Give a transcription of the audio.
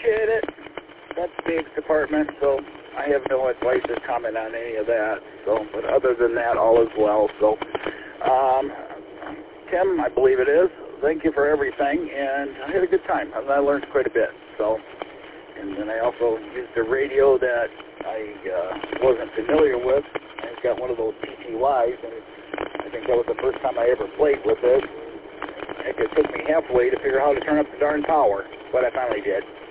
appreciate it. That's Dave's department, so I have no advice or comment on any of that. So, but other than that, all is well. So, Tim, I believe it is. Thank you for everything, and I had a good time. I learned quite a bit. So, and then I also used a radio that I wasn't familiar with. I've got one of those PTYs, and I think that was the first time I ever played with it. It took me halfway to figure out how to turn up the darn power, but I finally did.